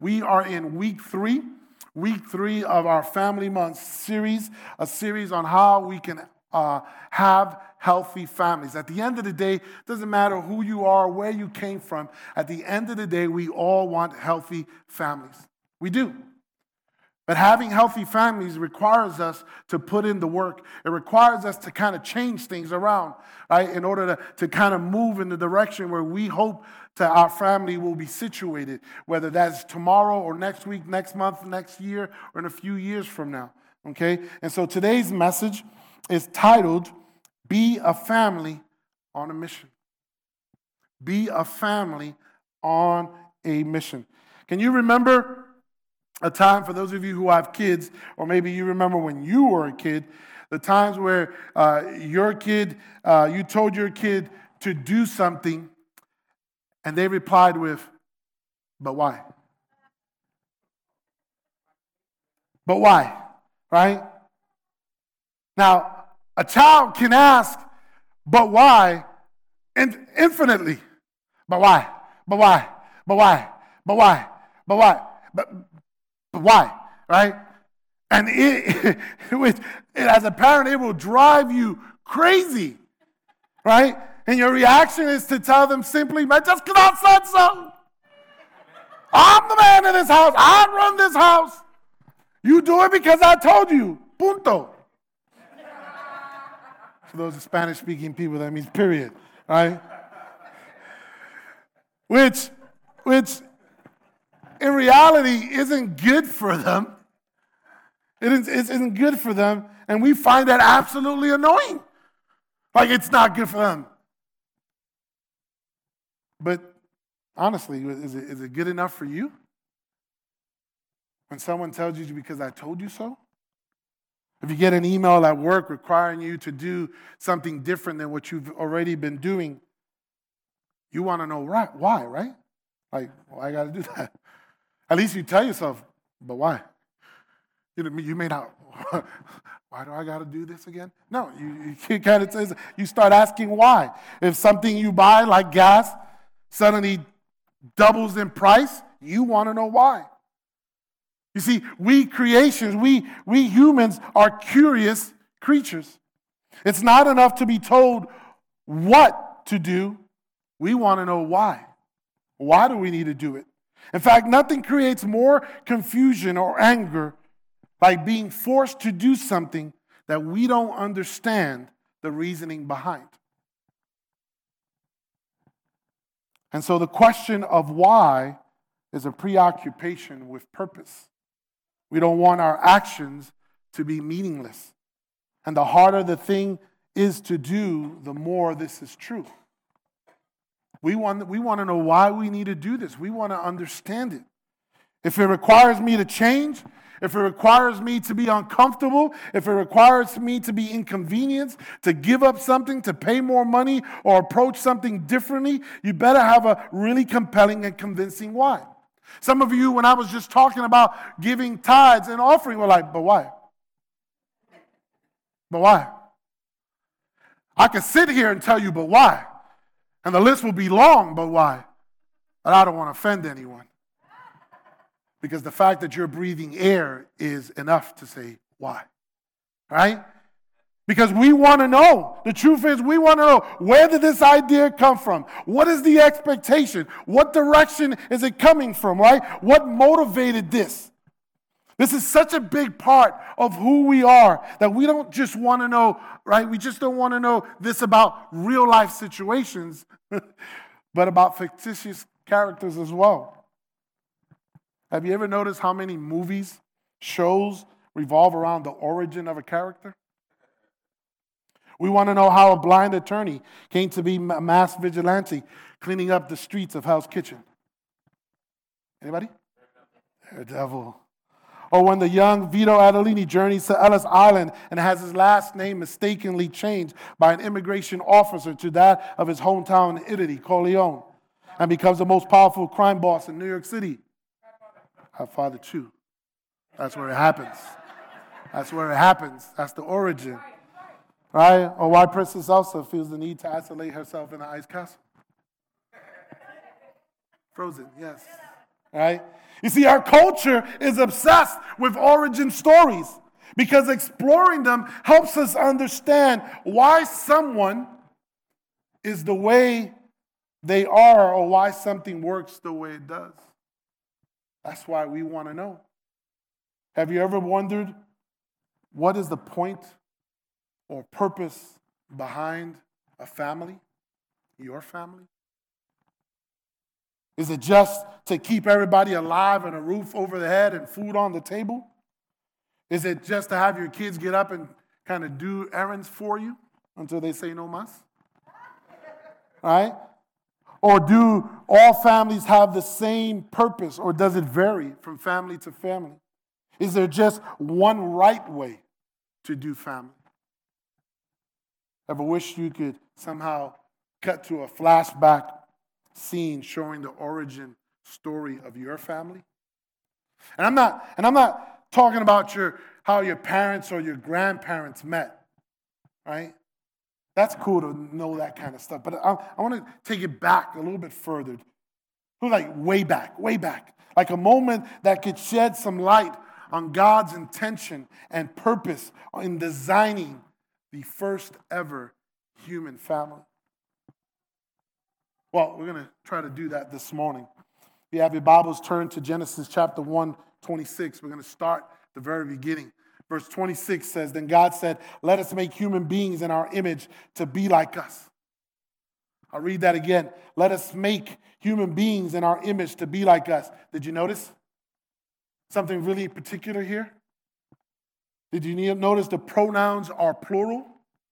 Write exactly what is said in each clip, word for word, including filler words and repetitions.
We are in week three, week three of our Family Month series, a series on how we can uh, have healthy families. At the end of the day, it doesn't matter who you are, where you came from. At the end of the day, we all want healthy families. We do. But having healthy families requires us to put in the work. It requires us to kind of change things around, right, in order to, to kind of move in the direction where we hope that our family will be situated, whether that's tomorrow or next week, next month, next year, or in a few years from now, okay? And so today's message is titled, Be a Family on a Mission. Be a family on a mission. Can you remember a time, for those of you who have kids, or maybe you remember when you were a kid, the times where uh, your kid, uh, you told your kid to do something, and they replied with, but why? But why? Right? Now, a child can ask, but why, in- infinitely. But why? But why? But why? But why? But why? But But why, right? And it, it, as a parent, it will drive you crazy, right? And your reaction is to tell them simply, man, just because I said so. I'm the man in this house. I run this house. You do it because I told you. Punto. For those Spanish-speaking people, that means period, right? Which, which... in reality, isn't good for them. It is, it isn't good for them, and we find that absolutely annoying. Like, it's not good for them. But honestly, is it, is it good enough for you? When someone tells you because I told you so? If you get an email at work requiring you to do something different than what you've already been doing, you want to know right, why, right? Like, well, I got to do that. At least you tell yourself, but why? You know, you may not, why do I got to do this again? No, you, you kind of say, you start asking why. If something you buy, like gas, suddenly doubles in price, you want to know why. You see, we creations, we, we humans are curious creatures. It's not enough to be told what to do. We want to know why. Why do we need to do it? In fact, nothing creates more confusion or anger like being forced to do something that we don't understand the reasoning behind. And so the question of why is a preoccupation with purpose. We don't want our actions to be meaningless. And the harder the thing is to do, the more this is true. We want, we want to know why we need to do this. We want to understand it. If it requires me to change, if it requires me to be uncomfortable, if it requires me to be inconvenienced, to give up something, to pay more money, or approach something differently, you better have a really compelling and convincing why. Some of you, when I was just talking about giving tithes and offering, were like, but why? But why? I could sit here and tell you, but why? And the list will be long, but why? But I don't want to offend anyone. Because the fact that you're breathing air is enough to say why. Right? Because we want to know. The truth is, we want to know, where did this idea come from? What is the expectation? What direction is it coming from, right? What motivated this? This is such a big part of who we are that we don't just want to know, right? We just don't want to know this about real life situations, but about fictitious characters as well. Have you ever noticed how many movies, shows revolve around the origin of a character? We want to know how a blind attorney came to be a mass vigilante cleaning up the streets of Hell's Kitchen. Anybody? Daredevil. Or when the young Vito Adelini journeys to Ellis Island and has his last name mistakenly changed by an immigration officer to that of his hometown in Italy, Corleone, and becomes the most powerful crime boss in New York City. Godfather two. That's where it happens. That's where it happens. That's the origin. Right? Or why Princess Elsa feels the need to isolate herself in an ice castle. Frozen, yes. right? You see, our culture is obsessed with origin stories because exploring them helps us understand why someone is the way they are or why something works the way it does. That's why we want to know. Have you ever wondered what is the point or purpose behind a family, your family? Is it just to keep everybody alive and a roof over the head and food on the table? Is it just to have your kids get up and kind of do errands for you until they say no mas? Right? Or do all families have the same purpose, or does it vary from family to family? Is there just one right way to do family? Ever wish you could somehow cut to a flashback scene showing the origin story of your family? And I'm not, and I'm not talking about your how your parents or your grandparents met, right? That's cool to know that kind of stuff. But I, I want to take it back a little bit further. Like way back, way back. Like a moment that could shed some light on God's intention and purpose in designing the first ever human family. Well, we're going to try to do that this morning. If you have your Bibles, turn to Genesis chapter one, twenty-six. We're going to start at the very beginning. Verse twenty-six says, "Then God said, 'Let us make human beings in our image to be like us.'" I'll read that again. "Let us make human beings in our image to be like us." Did you notice something really particular here? Did you notice the pronouns are plural?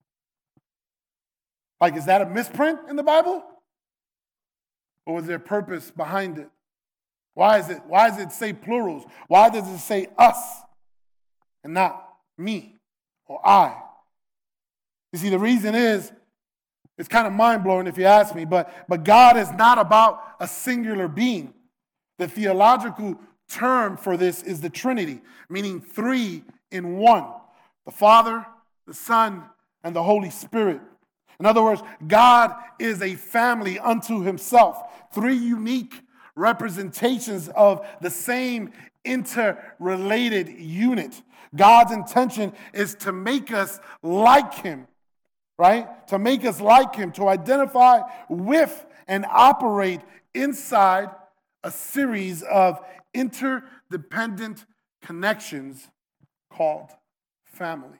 Like, is that a misprint in the Bible? Or was there purpose behind it? Why is it, why does it say plurals? Why does it say us and not me or I? You see, the reason is, it's kind of mind-blowing if you ask me, but, but God is not about a singular being. The theological term for this is the Trinity, meaning three in one: the Father, the Son, and the Holy Spirit. In other words, God is a family unto himself, three unique representations of the same interrelated unit. God's intention is to make us like him, right? To make us like him, to identify with and operate inside a series of interdependent connections called family.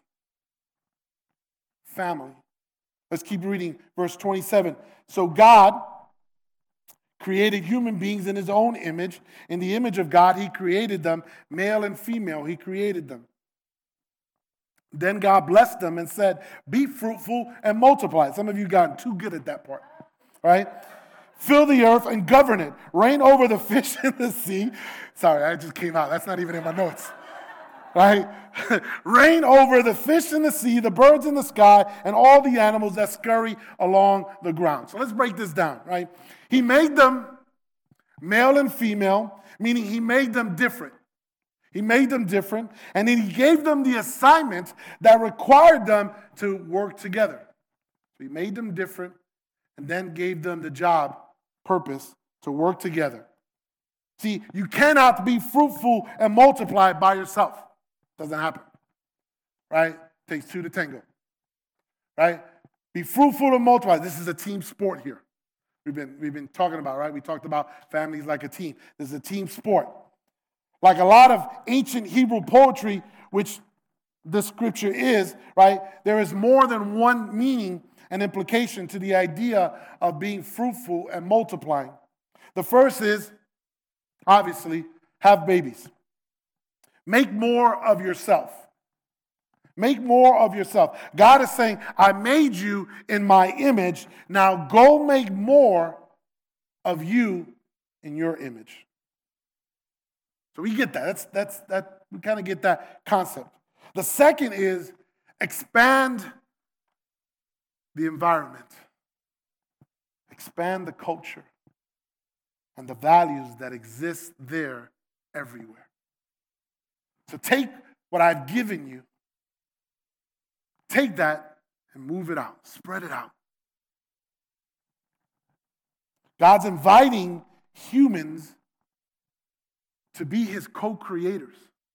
Family. Let's keep reading verse twenty-seven. "So God created human beings in his own image. In the image of God, he created them. Male and female, he created them. Then God blessed them and said, 'Be fruitful and multiply.'" Some of you gotten too good at that part, right? "Fill the earth and govern it. Reign over the fish in the sea." Sorry, I just came out. That's not even in my notes. Right? "Reign over the fish in the sea, the birds in the sky, and all the animals that scurry along the ground." So let's break this down, right? He made them male and female, meaning he made them different. He made them different, and then he gave them the assignment that required them to work together. So he made them different, and then gave them the job, purpose, to work together. See, you cannot be fruitful and multiply by yourself. Doesn't happen, right? Takes two to tango, right? Be fruitful and multiply. This is a team sport here. We've been, we've been talking about, right? We talked about families like a team. This is a team sport. Like a lot of ancient Hebrew poetry, which this scripture is, right? There is more than one meaning and implication to the idea of being fruitful and multiplying. The first is, obviously, have babies. Make more of yourself. Make more of yourself. God is saying, I made you in my image. Now go make more of you in your image. So we get that. That's that's that we kind of get that concept. The second is expand the environment. Expand the culture and the values that exist there everywhere. So take what I've given you, take that and move it out, spread it out. God's inviting humans to be his co-creators.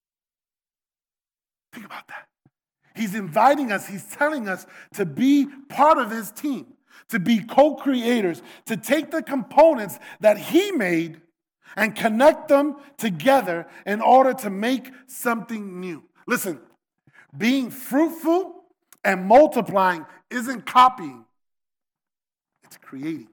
Think about that. He's inviting us, he's telling us to be part of his team, to be co-creators, to take the components that he made and connect them together in order to make something new. Listen, being fruitful and multiplying isn't copying, it's creating.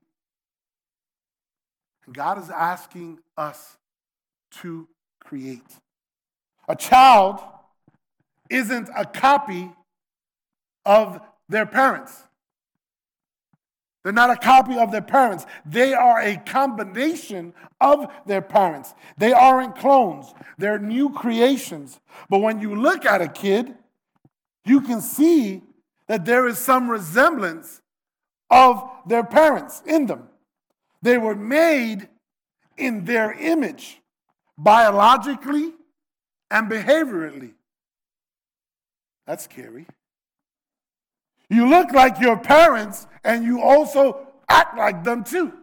And God is asking us to create. A child isn't a copy of their parents. They're not a copy of their parents. They are a combination of their parents. They aren't clones. They're new creations. But when you look at a kid, you can see that there is some resemblance of their parents in them. They were made in their image, biologically and behaviorally. That's scary. You look like your parents, and you also act like them too.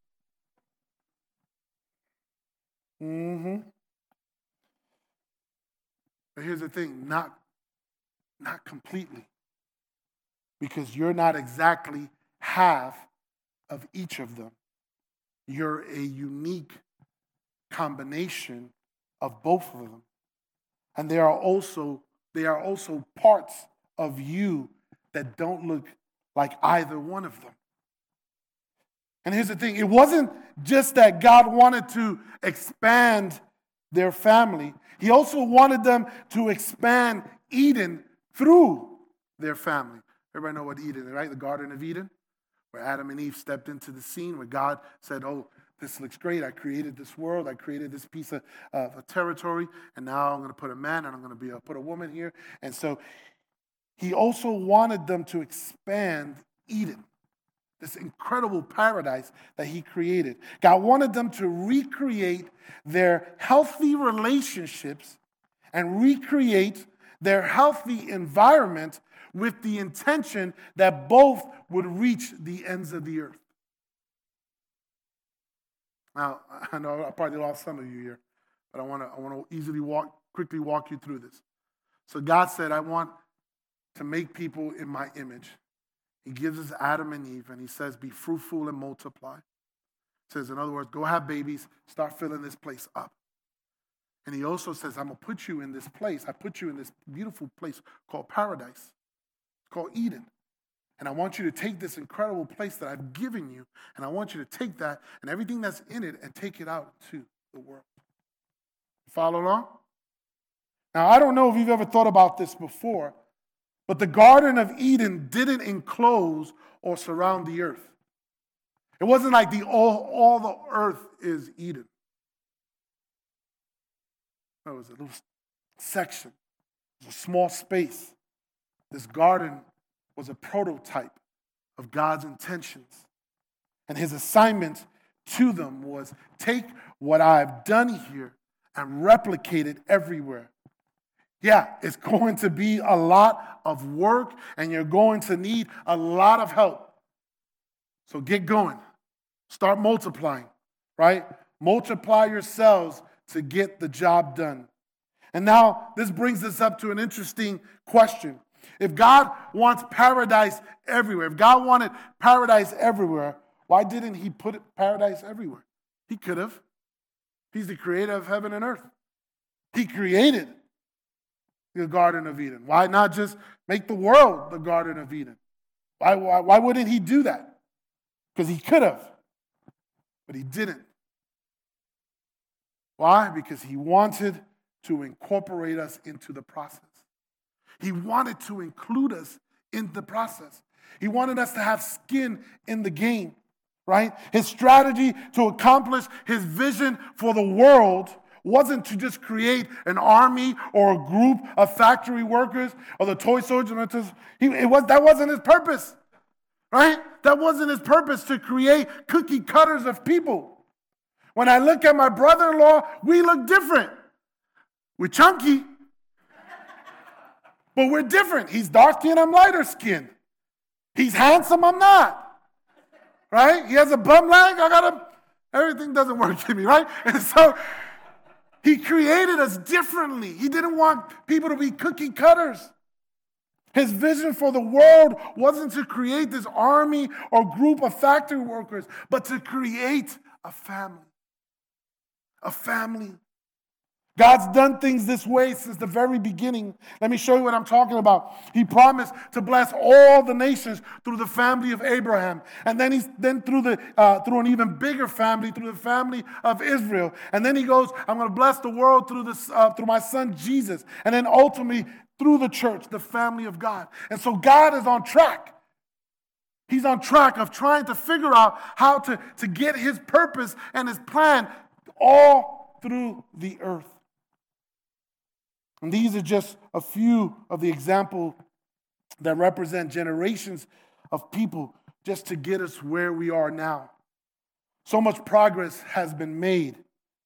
Mm-hmm. But here's the thing, not, not completely. Because you're not exactly half of each of them. You're a unique combination of both of them. And there are also, there are also parts of you that don't look like either one of them. And here's the thing, it wasn't just that God wanted to expand their family. He also wanted them to expand Eden through their family. Everybody know what Eden is, right? The Garden of Eden, where Adam and Eve stepped into the scene, where God said, oh, this looks great. I created this world. I created this piece of uh, territory, and now I'm going to put a man and I'm going to be uh, put a woman here. And so he also wanted them to expand Eden, this incredible paradise that he created. God wanted them to recreate their healthy relationships and recreate their healthy environment with the intention that both would reach the ends of the earth. Now, I know I probably lost some of you here, but I want to I want to easily walk, quickly walk you through this. So God said, I want to make people in my image. He gives us Adam and Eve, and he says, be fruitful and multiply. He says, in other words, go have babies, start filling this place up. And he also says, I'm going to put you in this place. I put you in this beautiful place called paradise. It's called Eden. And I want you to take this incredible place that I've given you, and I want you to take that and everything that's in it and take it out to the world. Follow along? Now, I don't know if you've ever thought about this before, but the Garden of Eden didn't enclose or surround the earth. It wasn't like the all, all the earth is Eden. It was a little section. It was a small space. This garden was a prototype of God's intentions. And his assignment to them was take what I've done here and replicate it everywhere. Yeah, it's going to be a lot of work, and you're going to need a lot of help. So get going. Start multiplying, right? Multiply yourselves to get the job done. And now this brings us up to an interesting question. If God wants paradise everywhere, if God wanted paradise everywhere, why didn't he put paradise everywhere? He could have. He's the creator of heaven and earth. He created the Garden of Eden. Why not just make the world the Garden of Eden? Why, why, why wouldn't he do that? Because he could have, but he didn't. Why? Because he wanted to incorporate us into the process. He wanted to include us in the process. He wanted us to have skin in the game, right? His strategy to accomplish his vision for the world wasn't to just create an army or a group of factory workers or the toy soldiers. He, it was, that wasn't his purpose, right? That wasn't his purpose, to create cookie cutters of people. When I look at my brother-in-law, we look different. We're chunky, but we're different. He's dark-skinned, I'm lighter-skinned. He's handsome, I'm not. Right? He has a bum leg, I got a... Everything doesn't work to me, right? And so... He created us differently. He didn't want people to be cookie cutters. His vision for the world wasn't to create this army or group of factory workers, but to create a family. A family. God's done things this way since the very beginning. Let me show you what I'm talking about. He promised to bless all the nations through the family of Abraham. And then he's then through the uh, through an even bigger family, through the family of Israel. And then he goes, I'm going to bless the world through this uh, through my son Jesus. And then ultimately through the church, the family of God. And so God is on track. He's on track of trying to figure out how to, to get his purpose and his plan all through the earth. And these are just a few of the examples that represent generations of people just to get us where we are now. So much progress has been made,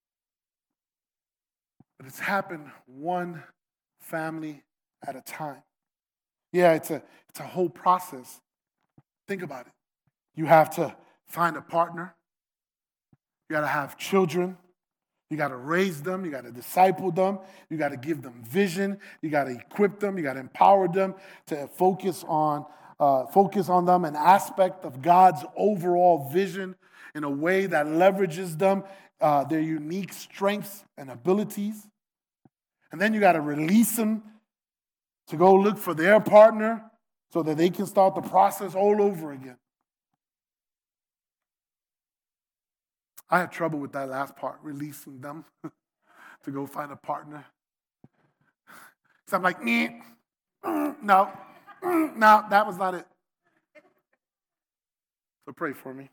but it's happened one family at a time. Yeah, it's a, it's a whole process. Think about it. You have to find a partner. You got to have children. You got to raise them. You got to disciple them. You got to give them vision. You got to equip them. You got to empower them to focus on uh, focus on them, an aspect of God's overall vision in a way that leverages them, uh, their unique strengths and abilities. And then you got to release them to go look for their partner so that they can start the process all over again. I had trouble with that last part, releasing them to go find a partner. So I'm like, mm, mm, no, mm, no, that was not it. So pray for me.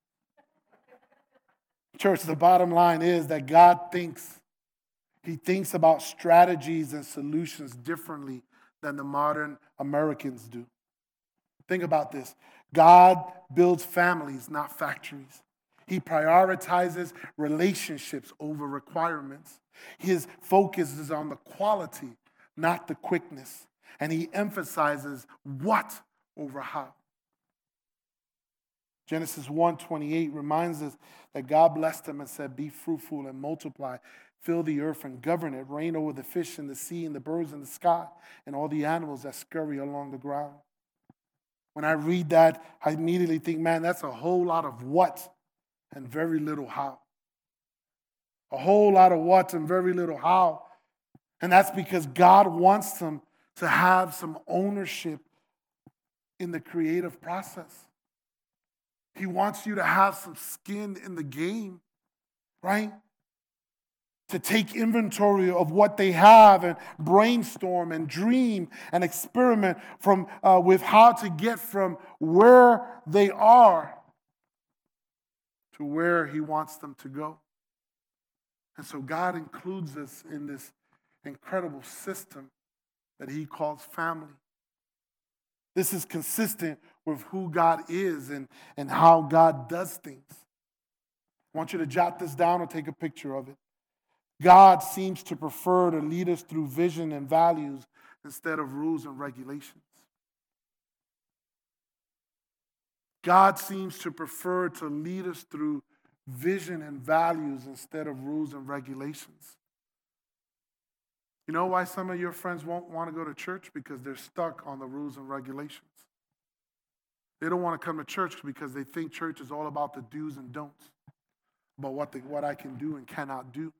Church, the bottom line is that God thinks, He thinks about strategies and solutions differently than the modern Americans do. Think about this. God builds families, not factories. He prioritizes relationships over requirements. His focus is on the quality, not the quickness. And he emphasizes what over how. Genesis one twenty-eight reminds us that God blessed them and said, be fruitful and multiply, fill the earth and govern it, reign over the fish in the sea and the birds in the sky and all the animals that scurry along the ground. When I read that, I immediately think, man, that's a whole lot of what and very little how. A whole lot of what and very little how. And that's because God wants them to have some ownership in the creative process. He wants you to have some skin in the game, right? To take inventory of what they have and brainstorm and dream and experiment from uh, with how to get from where they are to where he wants them to go. And so God includes us in this incredible system that he calls family. This is consistent with who God is and, and how God does things. I want you to jot this down or take a picture of it. God seems to prefer to lead us through vision and values instead of rules and regulations. God seems to prefer to lead us through vision and values instead of rules and regulations. You know why some of your friends won't want to go to church? Because they're stuck on the rules and regulations. They don't want to come to church because they think church is all about the do's and don'ts, about what, the, what I can do and cannot do.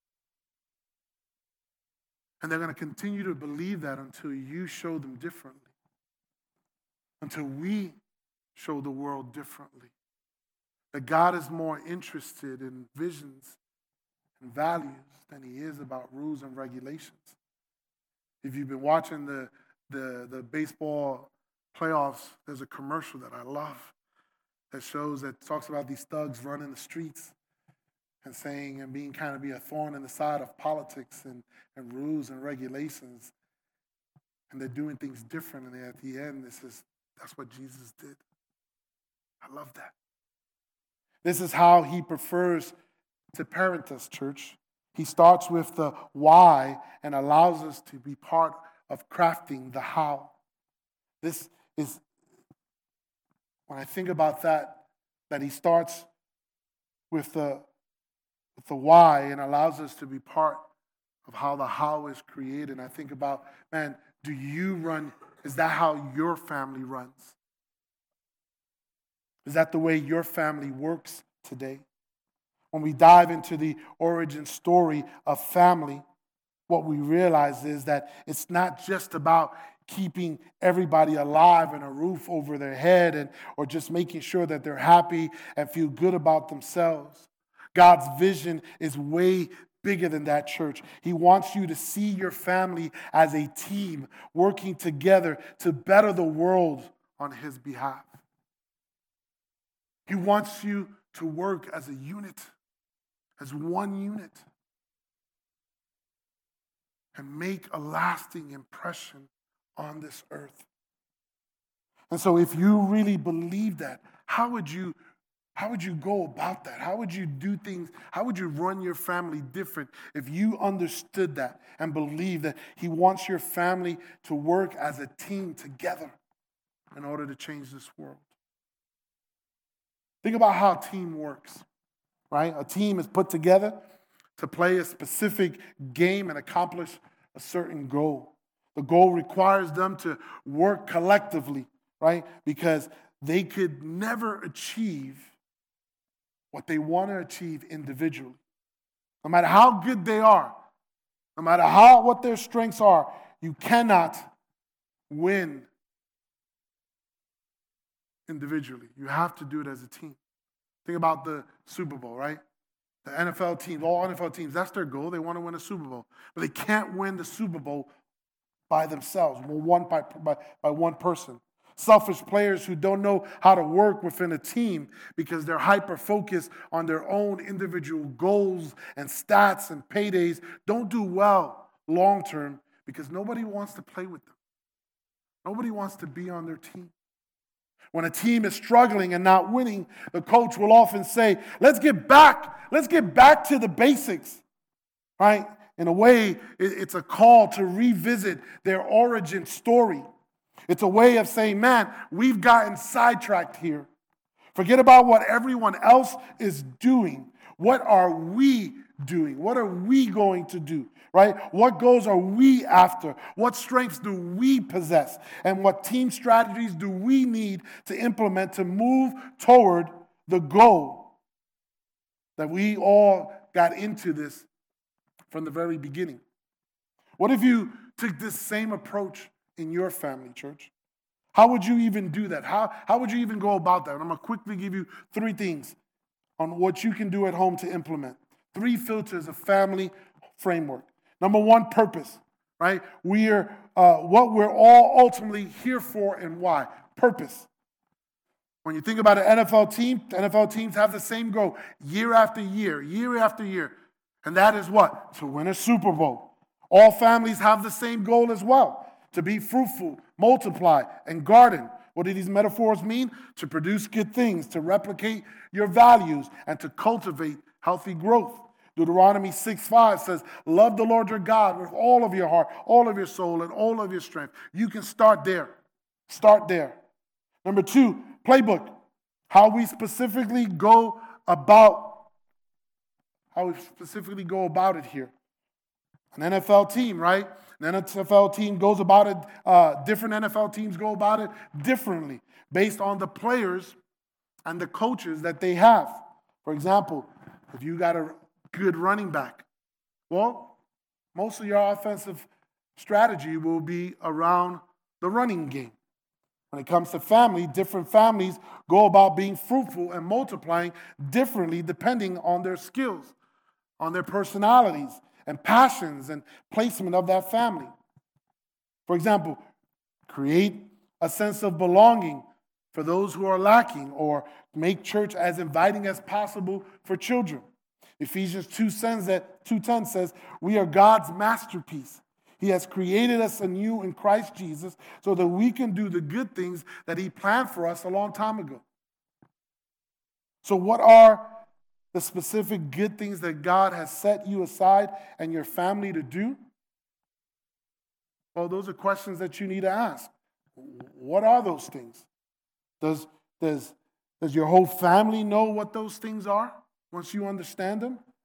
And they're going to continue to believe that until you show them differently, until we show the world differently. That God is more interested in visions and values than he is about rules and regulations. If you've been watching the, the, the baseball playoffs, there's a commercial that I love that shows, that talks about these thugs running the streets and saying and being kind of be a thorn in the side of politics and, and rules and regulations. And they're doing things different. And at the end, this is that's what Jesus did. I love that. This is how he prefers to parent us, church. He starts with the why and allows us to be part of crafting the how. This is, when I think about that, that he starts with the with the why and allows us to be part of how the how is created. And I think about, man, do you run, is that how your family runs? Is that the way your family works today? When we dive into the origin story of family, what we realize is that it's not just about keeping everybody alive and a roof over their head and or just making sure that they're happy and feel good about themselves. God's vision is way bigger than that, church. He wants you to see your family as a team working together to better the world on his behalf. He wants you to work as a unit, as one unit, and make a lasting impression on this earth. And so if you really believe that, how would you how would you go about that? How would you do things? How would you run your family different if you understood that and believe that he wants your family to work as a team together in order to change this world? Think about how a team works, right? A team is put together to play a specific game and accomplish a certain goal. The goal requires them to work collectively, right? Because they could never achieve what they want to achieve individually. No matter how good they are, no matter how what their strengths are, you cannot win individually. You have to do it as a team. Think about the Super Bowl, right? The N F L teams, all N F L teams, that's their goal. They want to win a Super Bowl. But they can't win the Super Bowl by themselves, one by, by, by one person. Selfish players who don't know how to work within a team because they're hyper-focused on their own individual goals and stats and paydays don't do well long-term because nobody wants to play with them. Nobody wants to be on their team. When a team is struggling and not winning, the coach will often say, let's get back. Let's get back to the basics, right? In a way, it's a call to revisit their origin story. It's a way of saying, man, we've gotten sidetracked here. Forget about what everyone else is doing. What are we doing? What are we going to do? Right? What goals are we after? What strengths do we possess? And what team strategies do we need to implement to move toward the goal that we all got into this from the very beginning? What if you took this same approach in your family, church? How would you even do that? How, how would you even go about that? And I'm going to quickly give you three things on what you can do at home to implement. Three filters of family framework. Number one, purpose, right? We are uh, what we're all ultimately here for and why. Purpose. When you think about an N F L team, N F L teams have the same goal year after year, year after year. And that is what? To win a Super Bowl. All families have the same goal as well. To be fruitful, multiply, and garden. What do these metaphors mean? To produce good things, to replicate your values, and to cultivate healthy growth. Deuteronomy six five says, love the Lord your God with all of your heart, all of your soul, and all of your strength. You can start there. Start there. Number two, playbook. How we specifically go about, how we specifically go about it here. An N F L team, right? An N F L team goes about it, uh, different N F L teams go about it differently based on the players and the coaches that they have. For example, if you got a good running back, well, most of your offensive strategy will be around the running game. When it comes to family, different families go about being fruitful and multiplying differently depending on their skills, on their personalities, and passions and placement of that family. For example, create a sense of belonging for those who are lacking, or make church as inviting as possible for children. Ephesians two ten says, we are God's masterpiece. He has created us anew in Christ Jesus so that we can do the good things that he planned for us a long time ago. So what are the specific good things that God has set you aside and your family to do? Well, those are questions that you need to ask. What are those things? Does, does, does your whole family know what those things are once you understand them?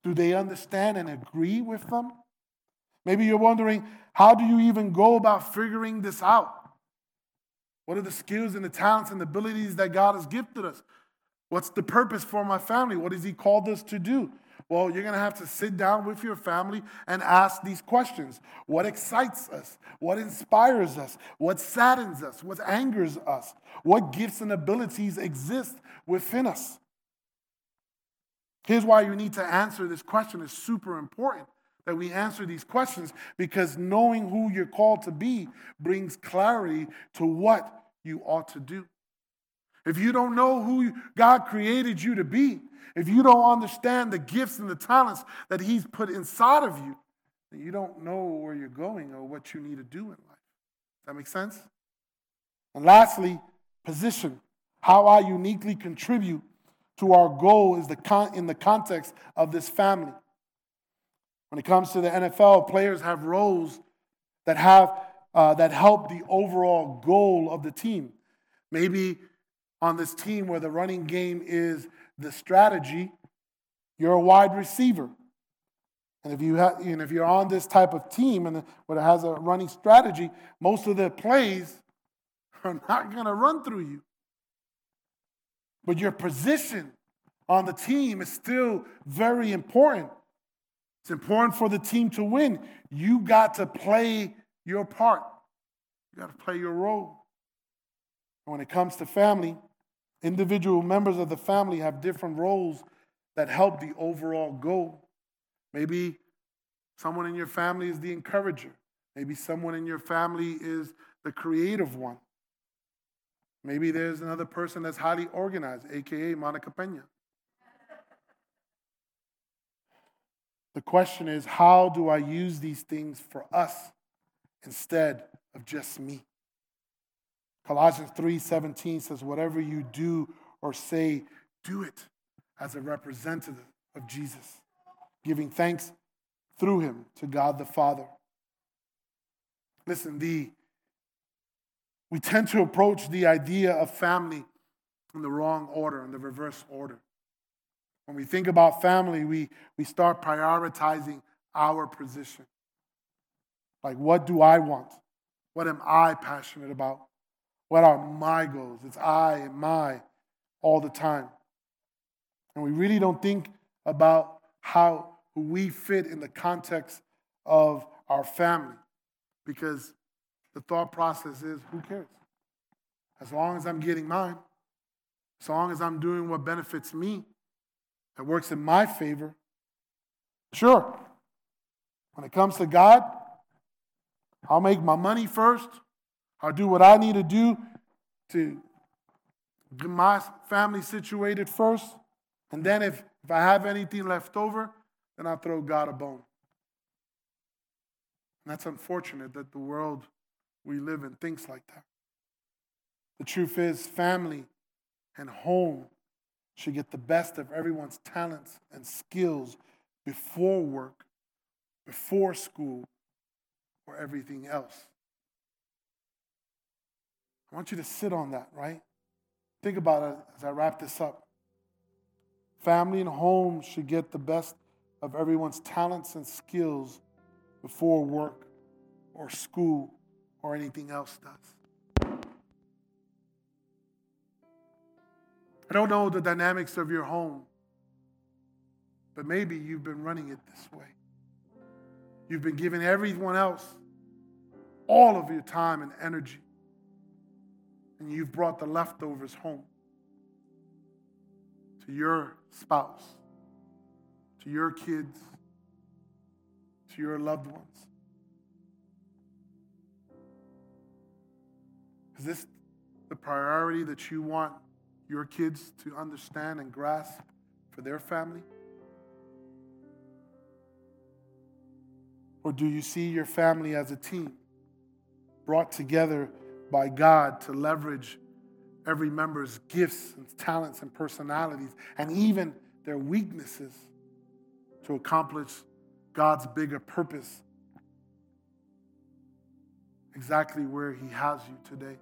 Do they understand and agree with them? Maybe you're wondering, how do you even go about figuring this out? What are the skills and the talents and the abilities that God has gifted us? What's the purpose for my family? What has He called us to do? Well, you're going to have to sit down with your family and ask these questions. What excites us? What inspires us? What saddens us? What angers us? What gifts and abilities exist within us? Here's why you need to answer this question. It's super important that we answer these questions, because knowing who you're called to be brings clarity to what you ought to do. If you don't know who God created you to be, if you don't understand the gifts and the talents that He's put inside of you, then you don't know where you're going or what you need to do in life. Does that make sense? And lastly, position. How I uniquely contribute to our goal is the con- in the context of this family. When it comes to the N F L, players have roles that have uh, that help the overall goal of the team. Maybe on this team where the running game is the strategy, you're a wide receiver. And if you have, and if you're on this type of team and where it has a running strategy, most of the plays are not going to run through you. But your position on the team is still very important. It's important for the team to win. You got to play your part. You got to play your role. When it comes to family, individual members of the family have different roles that help the overall goal. Maybe someone in your family is the encourager. Maybe someone in your family is the creative one. Maybe there's another person that's highly organized, a k a. Monica Pena. The question is, how do I use these things for us instead of just me? Colossians three seventeen says, whatever you do or say, do it as a representative of Jesus, giving thanks through Him to God the Father. Listen, the we tend to approach the idea of family in the wrong order, in the reverse order. When we think about family, we, we start prioritizing our position. Like, what do I want? What am I passionate about? What are my goals? It's I and my all the time. And we really don't think about how we fit in the context of our family, because the thought process is, who cares? As long as I'm getting mine, as long as I'm doing what benefits me, that works in my favor. Sure, when it comes to God, I'll make my money first. I'll do what I need to do to get my family situated first. And then if, if I have anything left over, then I'll throw God a bone. And that's unfortunate that the world we live in thinks like that. The truth is, family and home should get the best of everyone's talents and skills before work, before school, or everything else. I want you to sit on that, right? Think about it as I wrap this up. Family and home should get the best of everyone's talents and skills before work or school or anything else does. I don't know the dynamics of your home, but maybe you've been running it this way. You've been giving everyone else all of your time and energy, and you've brought the leftovers home to your spouse, to your kids, to your loved ones. Is this the priority that you want your kids to understand and grasp for their family? Or do you see your family as a team brought together by God to leverage every member's gifts and talents and personalities and even their weaknesses to accomplish God's bigger purpose exactly where He has you today?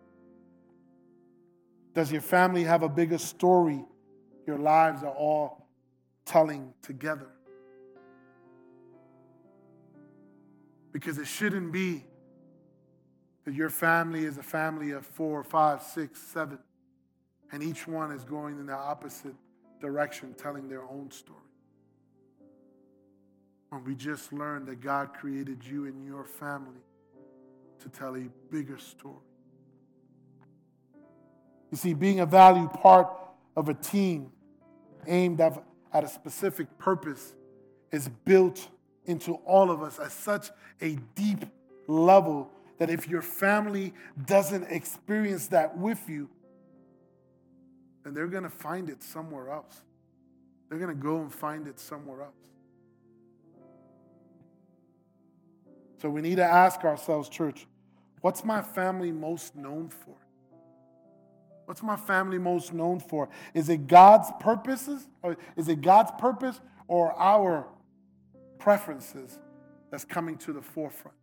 Does your family have a bigger story your lives are all telling together? Because it shouldn't be that your family is a family of four, five, six, seven, and each one is going in the opposite direction, telling their own story. When we just learned that God created you and your family to tell a bigger story. You see, being a valued part of a team aimed at a specific purpose is built into all of us at such a deep level that if your family doesn't experience that with you, then they're going to find it somewhere else. They're going to go and find it somewhere else. So we need to ask ourselves, church, what's my family most known for? What's my family most known for? Is it God's purposes? Or is it God's purpose or our preferences that's coming to the forefront?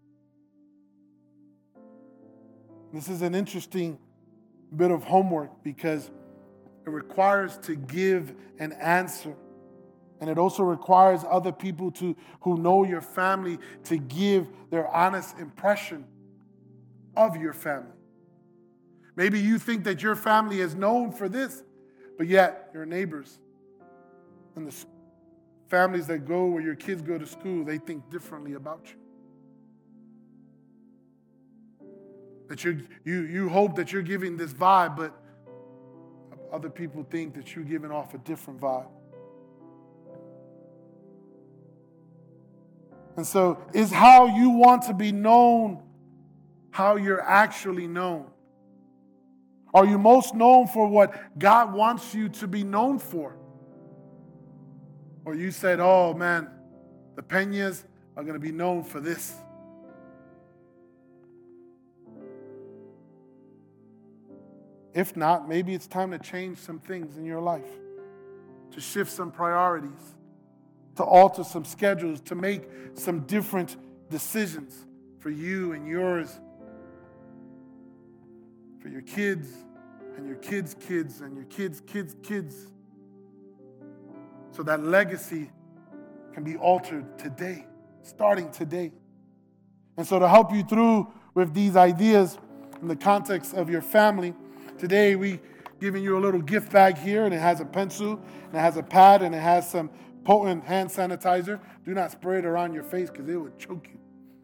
This is an interesting bit of homework because it requires to give an answer. And it also requires other people to who know your family to give their honest impression of your family. Maybe you think that your family is known for this, but yet your neighbors and the families that go where your kids go to school, they think differently about you. That you you you hope that you're giving this vibe, but other people think that you're giving off a different vibe. And so, is how you want to be known how you're actually known? Are you most known for what God wants you to be known for? Or you said, oh man, the Peñas are going to be known for this. If not, maybe it's time to change some things in your life, to shift some priorities, to alter some schedules, to make some different decisions for you and yours, for your kids and your kids' kids and your kids' kids' kids, so that legacy can be altered today, starting today. And so to help you through with these ideas in the context of your family, today we giving you a little gift bag here, and it has a pencil, and it has a pad, and it has some potent hand sanitizer. Do not spray it around your face because it would choke you.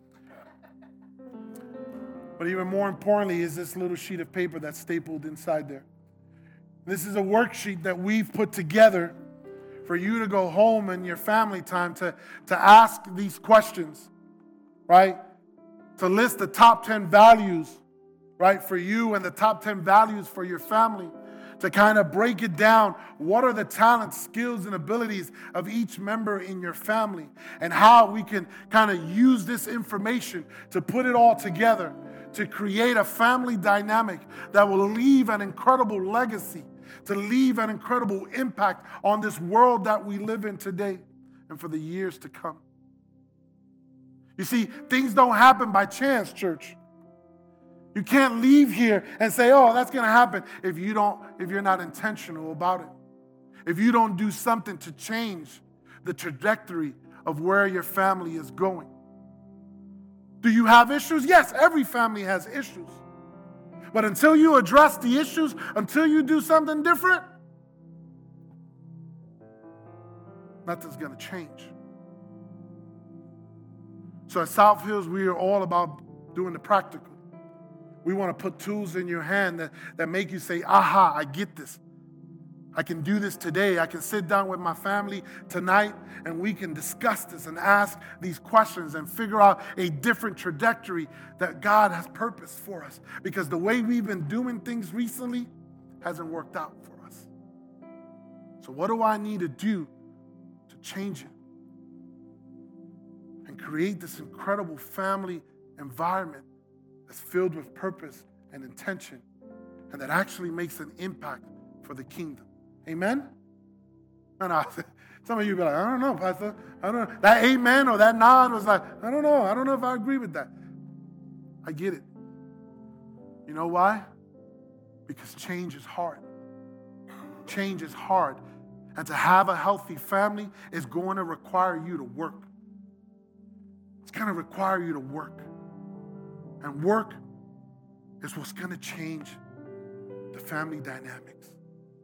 But even more importantly is this little sheet of paper that's stapled inside there. This is a worksheet that we've put together for you to go home in your family time to, to ask these questions, right? To list the top ten values, right, for you and the top ten values for your family. To kind of break it down, what are the talents, skills, and abilities of each member in your family, and how we can kind of use this information to put it all together to create a family dynamic that will leave an incredible legacy, to leave an incredible impact on this world that we live in today and for the years to come. You see, things don't happen by chance, church. You can't leave here and say, oh, that's going to happen if you don't, if you're not intentional about it. If you don't do something to change the trajectory of where your family is going. Do you have issues? Yes, every family has issues. But until you address the issues, until you do something different, nothing's going to change. So at South Hills, we are all about doing the practical. We want to put tools in your hand that, that make you say, aha, I get this. I can do this today. I can sit down with my family tonight and we can discuss this and ask these questions and figure out a different trajectory that God has purposed for us. Because the way we've been doing things recently hasn't worked out for us. So what do I need to do to change it? And create this incredible family environment that's filled with purpose and intention and that actually makes an impact for the kingdom. Amen? No, no. Some of you be like, I don't know, Pastor. I don't know. That amen or that nod was like, I don't know. I don't know if I agree with that. I get it. You know why? Because change is hard. Change is hard. And to have a healthy family is going to require you to work. It's going to require you to work. And work is what's going to change the family dynamic.